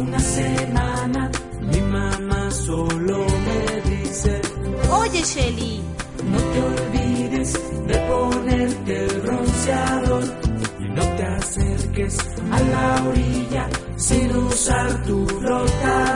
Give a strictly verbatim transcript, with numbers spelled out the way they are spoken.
una semana mi mamá solo me dice: oye, Shelly, no te olvides de ponerte el bronceador y no te acerques a la orilla sin usar tu flotador.